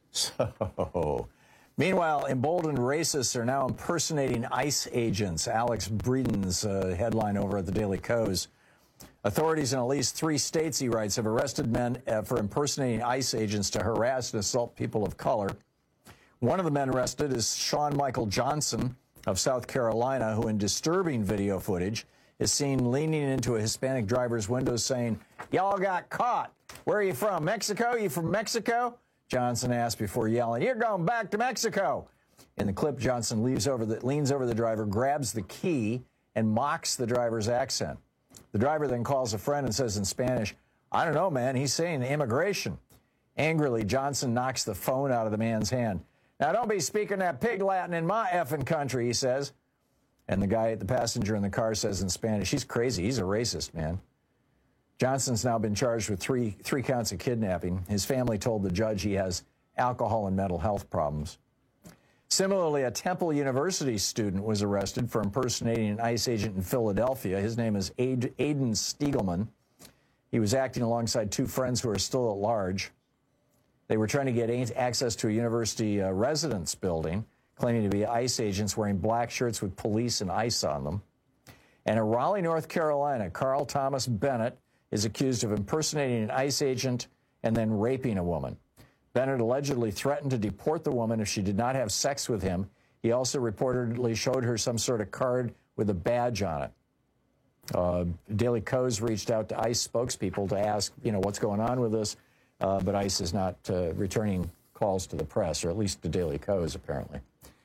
So... Meanwhile, emboldened racists are now impersonating ICE agents. Alex Breeden's headline over at the Daily Kos. Authorities in at least 3 states, he writes, have arrested men for impersonating ICE agents to harass and assault people of color. One of the men arrested is Sean Michael Johnson of South Carolina, who in disturbing video footage is seen leaning into a Hispanic driver's window saying, "Y'all got caught. Where are you from? Mexico? You from Mexico?" Johnson asked before yelling, "You're going back to Mexico." In the clip, Johnson leans over the driver, grabs the key, and mocks the driver's accent. The driver then calls a friend and says in Spanish, "I don't know, man, he's saying immigration." Angrily, Johnson knocks the phone out of the man's hand. "Now, don't be speaking that pig Latin in my effing country," he says. And the guy, the passenger in the car, says in Spanish, "He's crazy. He's a racist, man." Johnson's now been charged with three counts of kidnapping. His family told the judge he has alcohol and mental health problems. Similarly, a Temple University student was arrested for impersonating an ICE agent in Philadelphia. His name is Aiden Stiegelman. He was acting alongside 2 friends who are still at large. They were trying to get access to a university residence building, claiming to be ICE agents wearing black shirts with police and ICE on them. And in Raleigh, North Carolina, Carl Thomas Bennett is accused of impersonating an ICE agent and then raping a woman. Bennett allegedly threatened to deport the woman if she did not have sex with him. He also reportedly showed her some sort of card with a badge on it. Daily Kos reached out to ICE spokespeople to ask, what's going on with this, but ICE is not returning calls to the press, or at least to Daily Kos, apparently.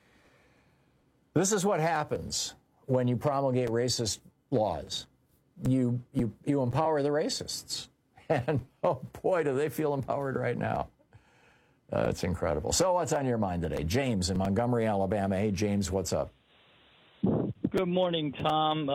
This is what happens when you promulgate racist laws. You empower the racists. And, oh, boy, do they feel empowered right now. It's incredible. So what's on your mind today? James in Montgomery, Alabama. Hey, James, what's up? Good morning, Tom.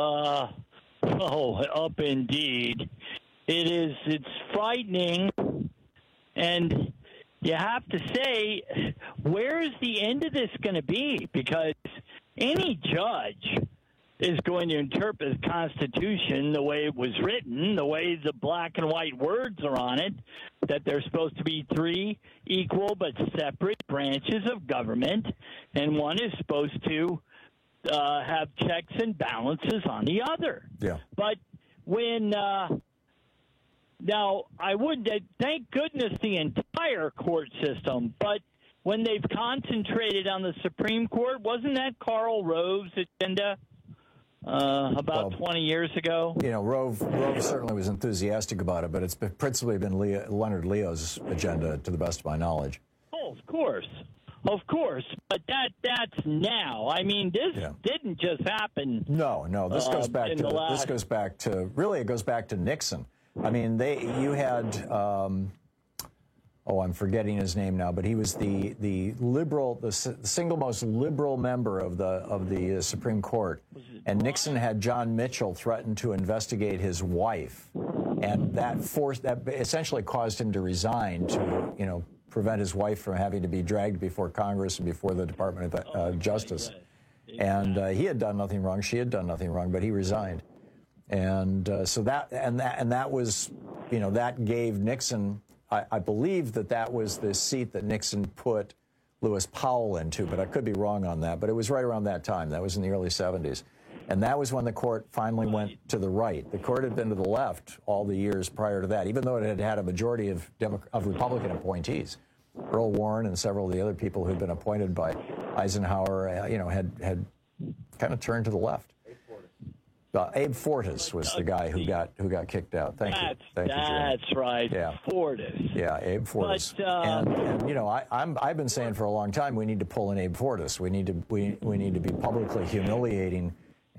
Up indeed. It's frightening. And you have to say, where is the end of this going to be? Because any judge is going to interpret the Constitution the way it was written, the way the black and white words are on it, that there's supposed to be 3 equal but separate branches of government, and one is supposed to have checks and balances on the other. Yeah. But when now, I would thank goodness the entire court system, but when they've concentrated on the Supreme Court, wasn't that Karl Rove's agenda? About 20 years ago. Rove certainly was enthusiastic about it, but it's principally been Leonard Leo's agenda, to the best of my knowledge. Oh, of course. of course, but that's now. I mean, this didn't just happen. No. This goes back to it goes back to Nixon. I mean, you had. I'm forgetting his name now, but he was the liberal, the single most liberal member of the Supreme Court. And Nixon had John Mitchell threaten to investigate his wife, and that essentially caused him to resign to prevent his wife from having to be dragged before Congress and before the Department of Justice. And he had done nothing wrong; she had done nothing wrong, but he resigned. And so that was, that gave Nixon. I believe that was the seat that Nixon put Lewis Powell into, but I could be wrong on that. But it was right around that time. That was in the early 70s. And that was when the court finally went to the right. The court had been to the left all the years prior to that, even though it had had a majority of Republican appointees. Earl Warren and several of the other people who had been appointed by Eisenhower, had kind of turned to the left. Abe Fortas was the guy who got kicked out. Thank you, that's right. Yeah. Fortas. Yeah, Abe Fortas. And I've been saying for a long time we need to pull an Abe Fortas. We need to be publicly humiliating,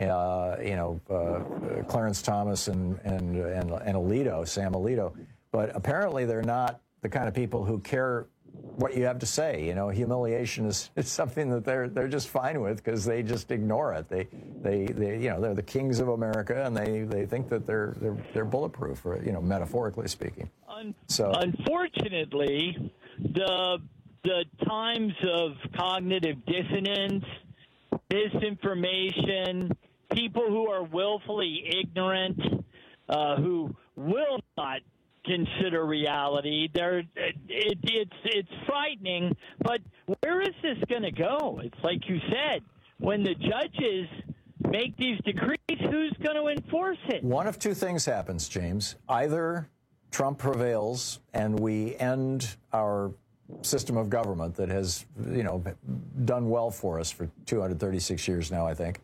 Clarence Thomas and Alito, Sam Alito. But apparently they're not the kind of people who care what you have to say. Humiliation is something that they're just fine with because they just ignore it. They're the kings of America, and they think that they're bulletproof, metaphorically speaking. Unfortunately, the times of cognitive dissonance, misinformation, people who are willfully ignorant, who will not consider reality. It's frightening, but where is this going to go? It's like you said, when the judges make these decrees, who's going to enforce it? One of two things happens, James. Either Trump prevails and we end our system of government that has, done well for us for 236 years now, I think,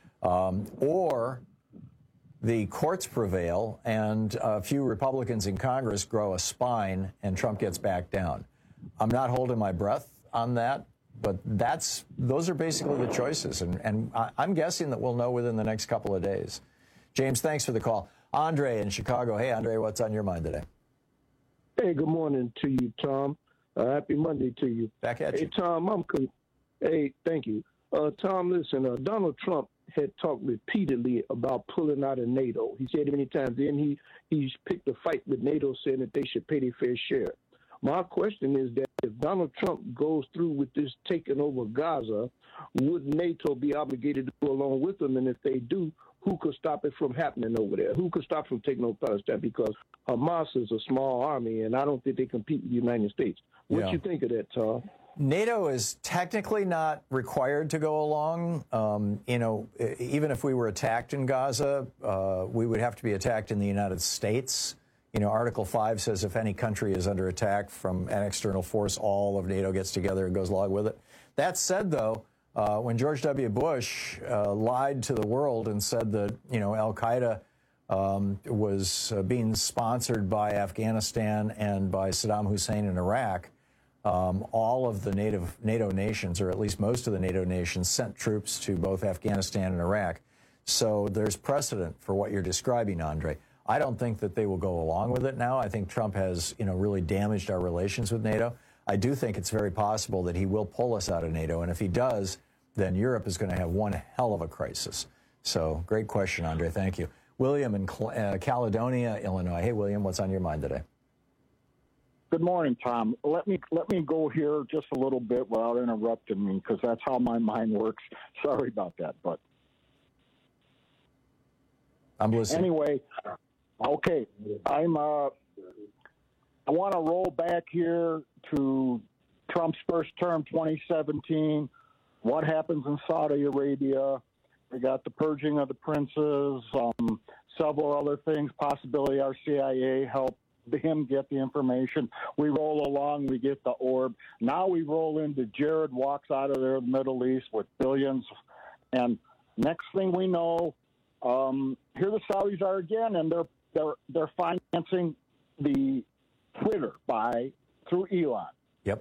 or the courts prevail and a few Republicans in Congress grow a spine and Trump gets back down. I'm not holding my breath on that, but those are basically the choices. And I'm guessing that we'll know within the next couple of days. James, thanks for the call. Andre in Chicago. Hey, Andre, what's on your mind today? Hey, good morning to you, Tom. Happy Monday to you. Back at you. Hey, Tom, hey, thank you. Tom, listen, Donald Trump had talked repeatedly about pulling out of NATO. He said it many times. Then he's picked a fight with NATO, saying that they should pay their fair share. My question is that if Donald Trump goes through with this taking over Gaza, would NATO be obligated to go along with them? And if they do, who could stop it from happening over there? Who could stop from taking over Palestine? Because Hamas is a small army, and I don't think they compete with the United States. What you think of that, Tom? NATO is technically not required to go along. Even if we were attacked in Gaza, we would have to be attacked in the United States. Article 5 says if any country is under attack from an external force, all of NATO gets together and goes along with it. That said, though, when George W. Bush lied to the world and said that, al-Qaeda was being sponsored by Afghanistan and by Saddam Hussein in Iraq, all of the NATO nations, or at least most of the NATO nations, sent troops to both Afghanistan and Iraq. So there's precedent for what you're describing, Andre. I don't think that they will go along with it now. I think Trump has, really damaged our relations with NATO. I do think it's very possible that he will pull us out of NATO. And if he does, then Europe is going to have one hell of a crisis. So great question, Andre. Thank you. William in Caledonia, Illinois. Hey, William, what's on your mind today? Good morning, Tom. Let me go here just a little bit without interrupting me, because that's how my mind works. Sorry about that, but I'm listening. Anyway, okay, I want to roll back here to Trump's first term, 2017. What happens in Saudi Arabia? We got the purging of the princes, several other things. Possibility our CIA helped him get the information. We roll along, we get the orb. Now we roll into Jared walks out of there, the Middle East with billions, and next thing we know, here the Saudis are again, and they're financing the Twitter through Elon. Yep.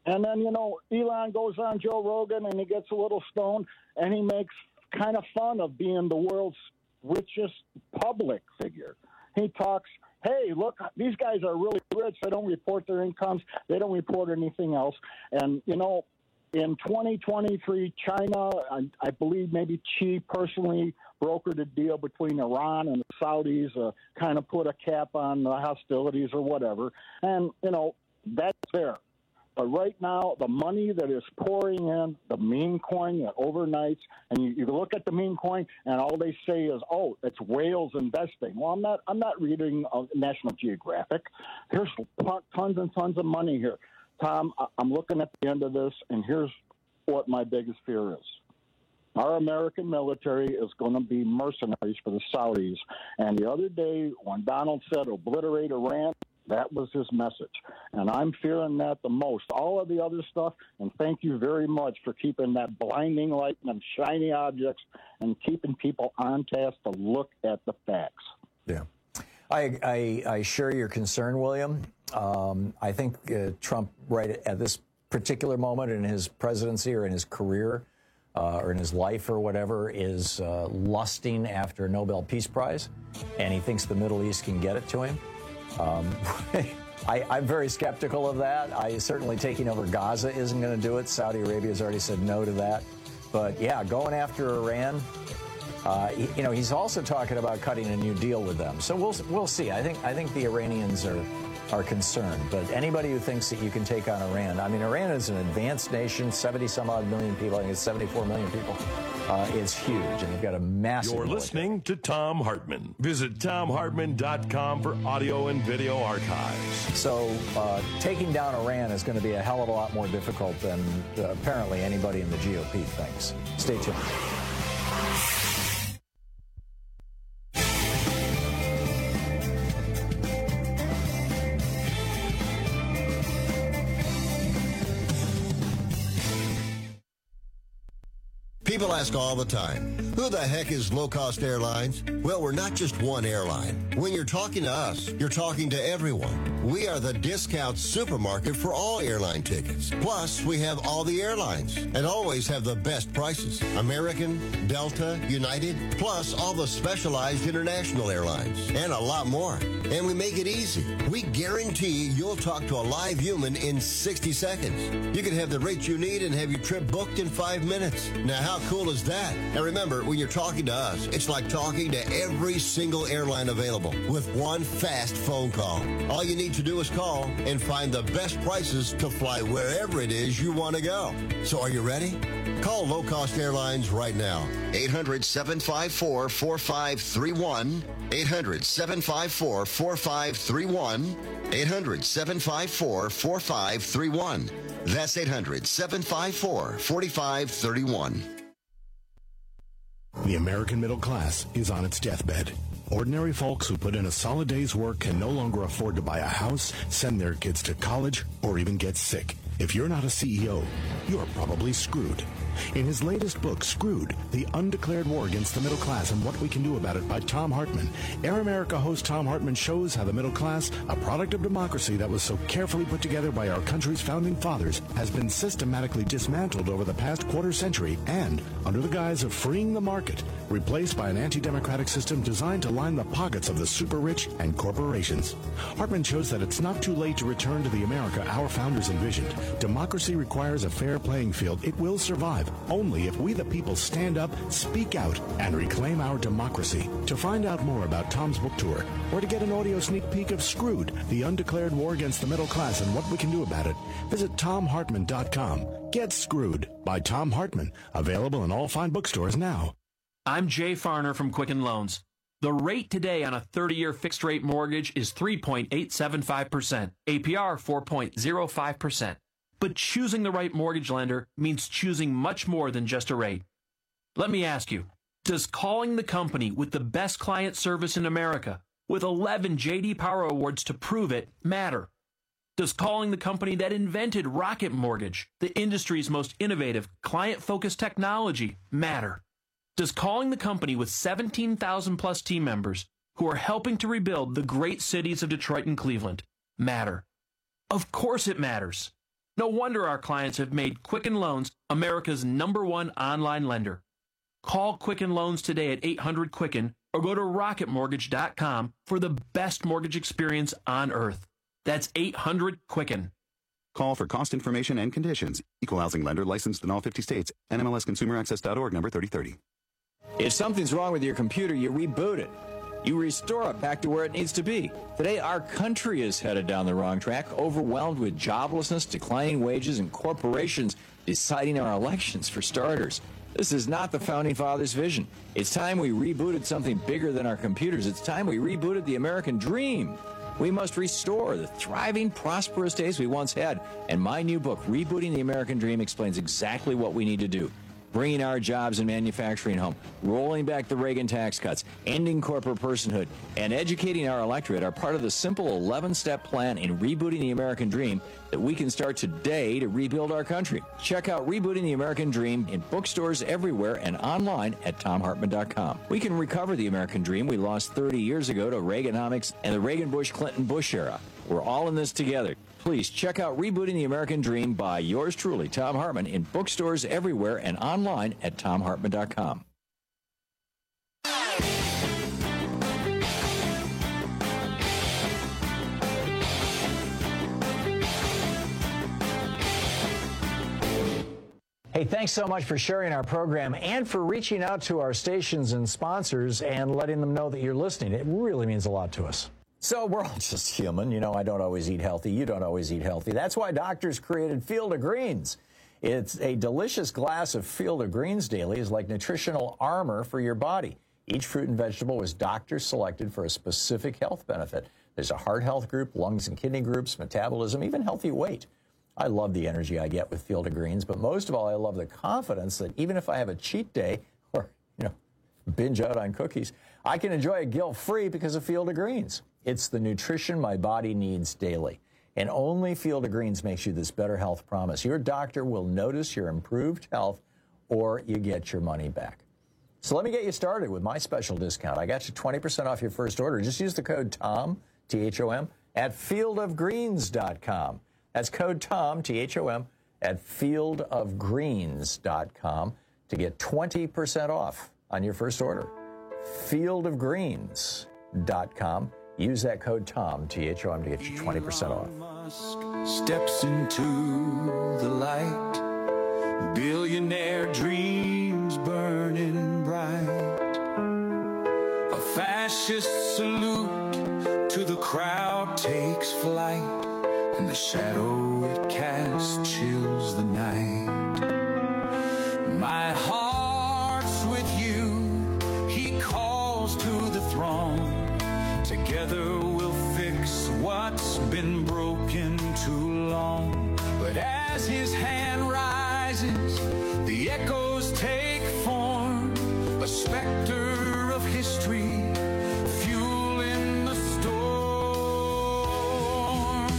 And then, Elon goes on Joe Rogan and he gets a little stoned and he makes kind of fun of being the world's richest public figure. He talks, hey, look, these guys are really rich. They don't report their incomes. They don't report anything else. And, in 2023, China, I believe maybe Xi personally brokered a deal between Iran and the Saudis, kind of put a cap on the hostilities or whatever. And, that's there. But right now, the money that is pouring in, the meme coin that overnights, and you look at the meme coin, and all they say is, "Oh, it's whales investing." Well, I'm not reading National Geographic. There's tons and tons of money here, Tom. I'm looking at the end of this, and here's what my biggest fear is: our American military is going to be mercenaries for the Saudis. And the other day, when Donald said obliterate Iran, that was his message. And I'm fearing that the most. All of the other stuff, and thank you very much for keeping that blinding light and them shiny objects and keeping people on task to look at the facts. Yeah. I share your concern, William. I think Trump, right at this particular moment in his presidency or in his career or in his life or whatever, is lusting after a Nobel Peace Prize, and he thinks the Middle East can get it to him. I'm very skeptical of that. Certainly taking over Gaza isn't going to do it. Saudi Arabia has already said no to that. But yeah, going after Iran, he's also talking about cutting a new deal with them. So we'll see. I think the Iranians are concerned. But anybody who thinks that you can take on Iran, Iran is an advanced nation, 70-some-odd million people. I think it's 74 million people. It's huge, and they've got a massive You're military. listening to Tom Hartman. Visit TomHartman.com for audio and video archives. So taking down Iran is going to be a hell of a lot more difficult than apparently anybody in the GOP thinks. Stay tuned. People ask all the time, who the heck is Low Cost Airlines? Well, we're not just one airline. When you're talking to us, you're talking to everyone. We are the discount supermarket for all airline tickets. Plus, we have all the airlines and always have the best prices. American, Delta, United, plus all the specialized international airlines and a lot more. And we make it easy. We guarantee you'll talk to a live human in 60 seconds. You can have the rates you need and have your trip booked in 5 minutes. Now, how cool is that? And remember, when you're talking to us, it's like talking to every single airline available with one fast phone call. All you need to do is call and find the best prices to fly wherever it is you want to go. So are you ready? Call Low Cost Airlines right now. 800-754-4531. 800-754-4531. 800-754-4531. That's 800-754-4531. The American middle class is on its deathbed. Ordinary folks who put in a solid day's work can no longer afford to buy a house, send their kids to college, or even get sick. If you're not a CEO, you're probably screwed. In his latest book, Screwed, The Undeclared War Against the Middle Class and What We Can Do About It by Tom Hartman, Air America host Tom Hartman shows how the middle class, a product of democracy that was so carefully put together by our country's founding fathers, has been systematically dismantled over the past quarter century and, under the guise of freeing the market, replaced by an anti-democratic system designed to line the pockets of the super rich and corporations. Hartman shows that it's not too late to return to the America our founders envisioned. Democracy requires a fair playing field. It will survive only if we the people stand up, speak out, and reclaim our democracy. To find out more about Tom's book tour, or to get an audio sneak peek of Screwed, The Undeclared War Against the Middle Class and What We Can Do About It, visit TomHartman.com. Get Screwed by Tom Hartman. Available in all fine bookstores now. I'm Jay Farner from Quicken Loans. The rate today on a 30-year fixed-rate mortgage is 3.875%, APR 4.05%. But choosing the right mortgage lender means choosing much more than just a rate. Let me ask you, does calling the company with the best client service in America, with 11 J.D. Power Awards to prove it, matter? Does calling the company that invented Rocket Mortgage, the industry's most innovative, client-focused technology, matter? Does calling the company with 17,000-plus team members who are helping to rebuild the great cities of Detroit and Cleveland matter? Of course it matters. No wonder our clients have made Quicken Loans America's #1 online lender. Call Quicken Loans today at 800-QUICKEN or go to rocketmortgage.com for the best mortgage experience on earth. That's 800-QUICKEN. Call for cost information and conditions. Equal housing lender licensed in all 50 states. NMLSconsumeraccess.org number 3030. If something's wrong with your computer, you reboot it. You restore it back to where it needs to be. Today, our country is headed down the wrong track, overwhelmed with joblessness, declining wages, and corporations deciding our elections for starters. This is not the Founding Fathers' vision. It's time we rebooted something bigger than our computers. It's time we rebooted the American dream. We must restore the thriving, prosperous days we once had. And my new book, Rebooting the American Dream, explains exactly what we need to do. Bringing our jobs and manufacturing home, rolling back the Reagan tax cuts, ending corporate personhood, and educating our electorate are part of the simple 11-step plan in rebooting the American dream that we can start today to rebuild our country. Check out Rebooting the American Dream in bookstores everywhere and online at TomHartman.com. We can recover the American dream we lost 30 years ago to Reaganomics and the Reagan-Bush-Clinton-Bush era. We're all in this together. Please check out Rebooting the American Dream by yours truly, Thom Hartmann, in bookstores everywhere and online at TomHartman.com. Hey, thanks so much for sharing our program and for reaching out to our stations and sponsors and letting them know that you're listening. It really means a lot to us. So we're all just human. You know, I don't always eat healthy. You don't always eat healthy. That's why doctors created Field of Greens. It's a delicious glass of Field of Greens daily is like nutritional armor for your body. Each fruit and vegetable was doctor selected for a specific health benefit. There's a heart health group, lungs and kidney groups, metabolism, even healthy weight. I love the energy I get with Field of Greens, but most of all, I love the confidence that even if I have a cheat day or, binge out on cookies, I can enjoy it guilt-free because of Field of Greens. It's the nutrition my body needs daily. And only Field of Greens makes you this better health promise. Your doctor will notice your improved health or you get your money back. So let me get you started with my special discount. I got you 20% off your first order. Just use the code TOM, T-H-O-M, at fieldofgreens.com. That's code TOM, T-H-O-M, at fieldofgreens.com to get 20% off on your first order. Fieldofgreens.com. Use that code TOM, T-H-O-M, to get you 20% off. Steps into the light, billionaire dreams burning bright. A fascist salute to the crowd takes flight, and the shadow it casts chills the night. My heart's with you, he calls to the throne. Together we'll fix what's been broken too long. But as his hand rises, the echoes take form. A specter of history, fueling the storm.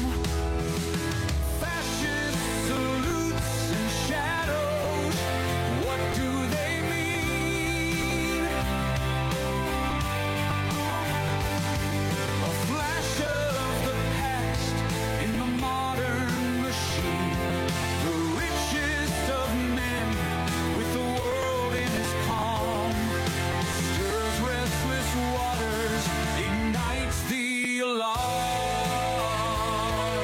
Fascist salutes and shadows, what do they mean? Flash of the past in the modern machine. The richest of men with the world in his palm. Stirs restless waters, ignites the alarm.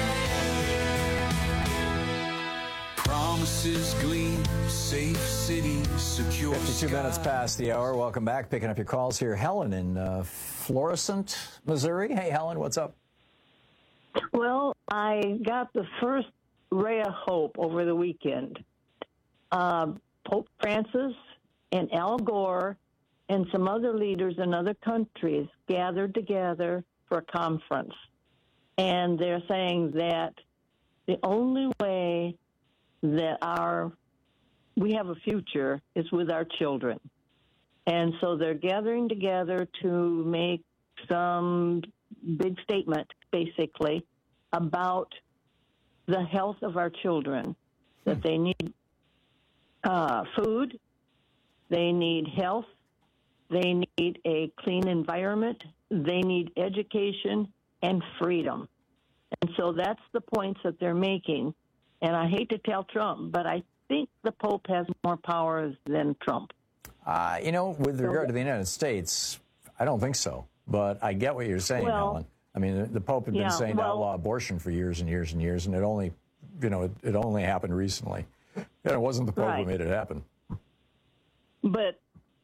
Promises gleam, safe cities, secure 52 minutes past the hour. Welcome back. Picking up your calls here. Helen in Florissant, Missouri. Hey, Helen, what's up? Well, I got the first ray of hope over the weekend. Pope Francis and Al Gore and some other leaders in other countries gathered together for a conference. And they're saying that the only way that we have a future is with our children. And so they're gathering together to make some big statement, basically, about the health of our children, that they need food, they need health, they need a clean environment, they need education and freedom. And so that's the points that they're making. And I hate to tell Trump, but I think the Pope has more powers than Trump. With regard to the United States, I don't think so. But I get what you're saying, Helen. I mean, the Pope had been saying to outlaw abortion for years and years and years, and it only, it only happened recently. And it wasn't the Pope who made it happen. But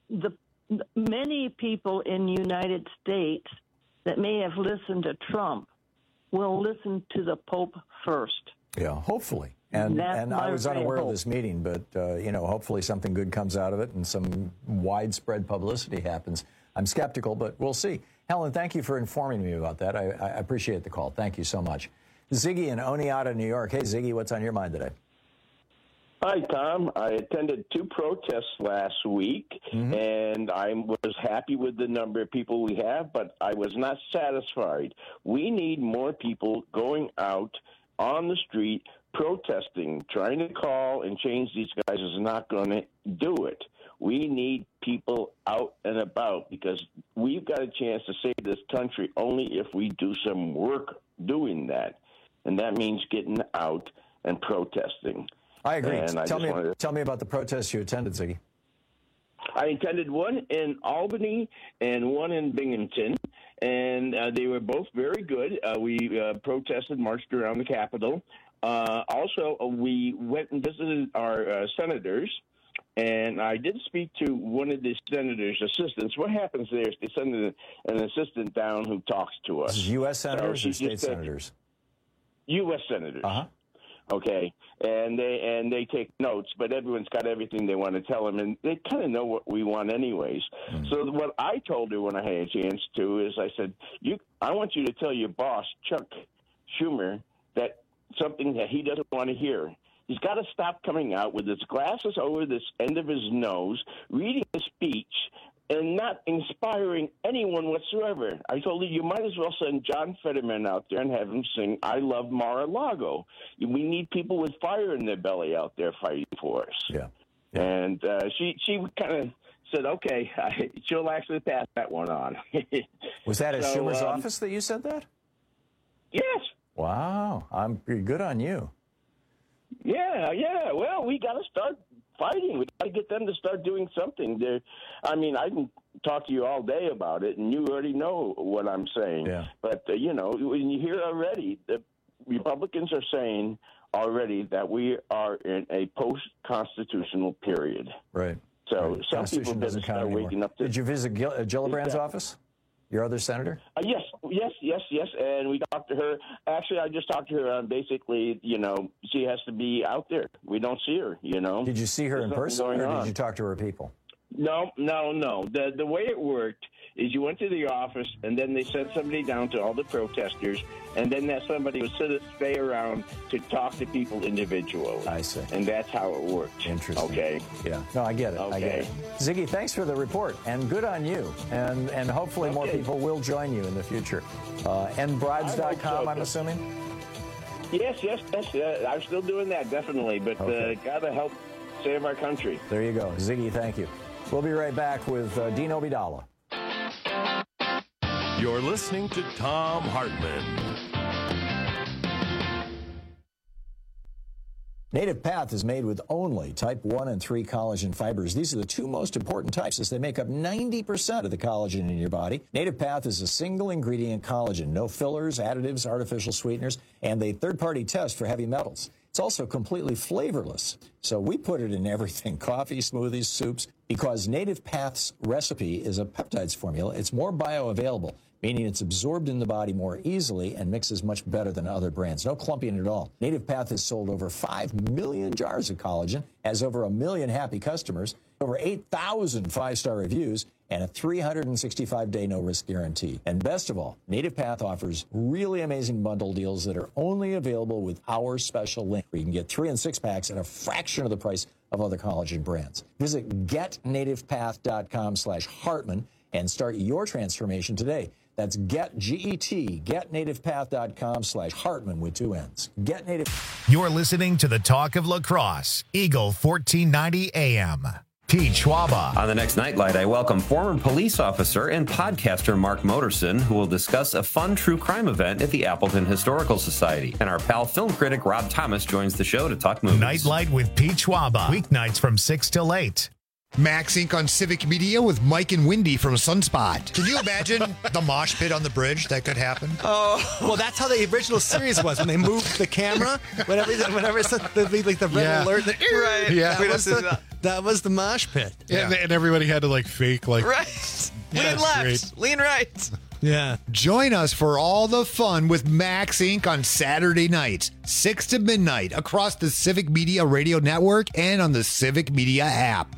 many people in the United States that may have listened to Trump will listen to the Pope first. Yeah, hopefully. And I was unaware of this meeting, but, hopefully something good comes out of it and some widespread publicity happens. I'm skeptical, but we'll see. Helen, thank you for informing me about that. I appreciate the call. Thank you so much. Ziggy in Oneonta, New York. Hey, Ziggy, what's on your mind today? Hi, Tom. I attended 2 protests last week, and I was happy with the number of people we have, but I was not satisfied. We need more people going out on the street protesting. Trying to call and change these guys is not going to do it. We need people out and about because we've got a chance to save this country only if we do some work doing that, and that means getting out and protesting. I agree. Tell me about the protests you attended, Ziggy. I attended one in Albany and one in Binghamton, and they were both very good. We protested, marched around the Capitol. Also, we went and visited our senators, and I did speak to one of the senators' assistants. What happens there is they send an assistant down who talks to us. This is U.S. senators or state senators? U.S. senators. Okay, and they take notes, but everyone's got everything they want to tell them, and they kind of know what we want anyways. So what I told her when I had a chance to is I said, I want you to tell your boss, Chuck Schumer, that something that he doesn't want to hear. He's got to stop coming out with his glasses over this end of his nose, reading a speech, and not inspiring anyone whatsoever. I told her you might as well send John Fetterman out there and have him sing I Love Mar-a-Lago. We need people with fire in their belly out there fighting for us. Yeah. And she kind of said, okay, she'll actually pass that one on. Was that at Schumer's office that you said that? Yes. Wow. I'm pretty good on you. Yeah. Well, we got to start fighting. We got to get them to start doing something. I can talk to you all day about it, and you already know what I'm saying. Yeah. But, when you hear already, the Republicans are saying already that we are in a post-constitutional period. Right. So some people doesn't start waking up to... Did you visit Gillibrand's office? Your other senator? Yes, and we talked to her. Actually, I just talked to her on basically, she has to be out there. We don't see her, Did you see her in person, or on. did you talk to her people? No. The way it worked is you went to the office, and then they sent somebody down to all the protesters, and then that somebody would stay around to talk to people individually. I see. And that's how it worked. Interesting. Okay. Yeah. No, I get it. Okay. I get it. Ziggy, thanks for the report, and good on you. And hopefully more people will join you in the future. Endbrides.com, I'm assuming? Yes. I'm still doing that, definitely. But got to help save our country. There you go. Ziggy, thank you. We'll be right back with Dean Obeidallah. You're listening to Thom Hartmann. Native Path is made with only type 1 and 3 collagen fibers. These are the 2 most important types as they make up 90% of the collagen in your body. Native Path is a single ingredient collagen, no fillers, additives, artificial sweeteners, and a third-party test for heavy metals. It's also completely flavorless. So we put it in everything, coffee, smoothies, soups, because Native Path's recipe is a peptides formula. It's more bioavailable, meaning it's absorbed in the body more easily and mixes much better than other brands. No clumping at all. Native Path has sold over 5 million jars of collagen, has over 1 million happy customers, over 8,000 5-star reviews, and a 365-day no-risk guarantee. And best of all, Native Path offers really amazing bundle deals that are only available with our special link, where you can get 3 and 6 packs at a fraction of the price of other collagen brands. Visit getnativepath.com/Hartmann and start your transformation today. That's getnativepath.com/Hartmann with 2 N's. Get Native. You're listening to the Talk of La Crosse, Eagle 1490 AM. Pete Schwaba. On the next Nightlight, I welcome former police officer and podcaster Mark Moterson, who will discuss a fun true crime event at the Appleton Historical Society. And our pal film critic Rob Thomas joins the show to talk movies. Nightlight with Pete Schwaba. Weeknights from 6 till 8. Max Inc. on Civic Media with Mike and Wendy from Sunspot. Can you imagine the mosh pit on the bridge that could happen? Oh, well, that's how the original series was when they moved the camera. Whenever it's the red alert, right? Yeah, that was the mosh pit. Yeah, and everybody had to fake right. Lean left, great. Lean right. Yeah. Join us for all the fun with Max Inc. on Saturday nights, 6 to midnight, across the Civic Media Radio Network and on the Civic Media app.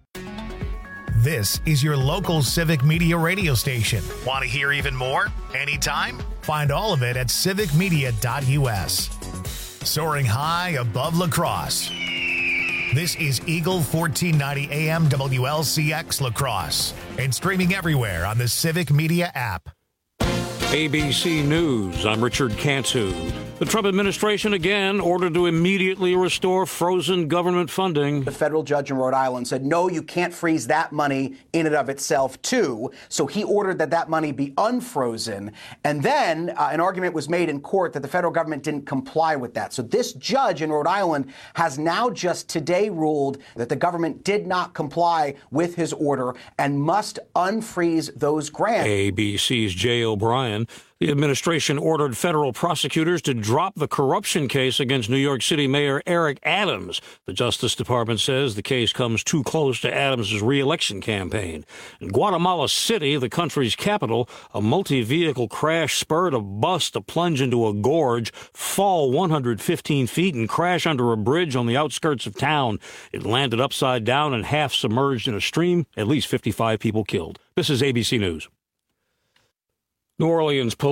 This is your local Civic Media radio station. Want to hear even more? Anytime? Find all of it at civicmedia.us. Soaring high above La Crosse. This is Eagle 1490 AM WLCX La Crosse and streaming everywhere on the Civic Media app. ABC News, I'm Richard Cantu. The Trump administration again ordered to immediately restore frozen government funding. The federal judge in Rhode Island said, no, you can't freeze that money in and of itself, too. So he ordered that money be unfrozen. And then an argument was made in court that the federal government didn't comply with that. So this judge in Rhode Island has now just today ruled that the government did not comply with his order and must unfreeze those grants. ABC's Jay O'Brien. The administration ordered federal prosecutors to drop the corruption case against New York City Mayor Eric Adams. The Justice Department says the case comes too close to Adams' re-election campaign. In Guatemala City, the country's capital, a multi-vehicle crash spurred a bus to plunge into a gorge, fall 115 feet, and crash under a bridge on the outskirts of town. It landed upside down and half submerged in a stream. At least 55 people killed. This is ABC News. New Orleans police